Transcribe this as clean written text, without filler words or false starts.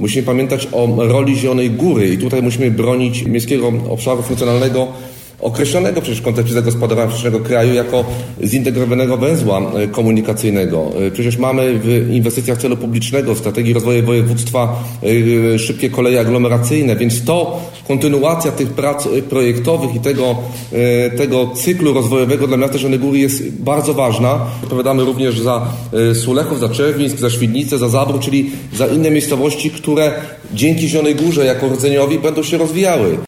musimy pamiętać o roli Zielonej Góry i tutaj musimy bronić miejskiego obszaru funkcjonalnego, określonego przecież w kontekście zagospodarowania przyszłego kraju jako zintegrowanego węzła komunikacyjnego. Przecież mamy w inwestycjach celu publicznego, w strategii rozwoju województwa szybkie koleje aglomeracyjne, więc to kontynuacja tych prac projektowych i tego cyklu rozwojowego dla miasta Zielonej Góry jest bardzo ważna. Odpowiadamy również za Sulechów, za Czerwińsk, za Świdnicę, za Zabrów, czyli za inne miejscowości, które dzięki Zielonej Górze jako rdzeniowi będą się rozwijały.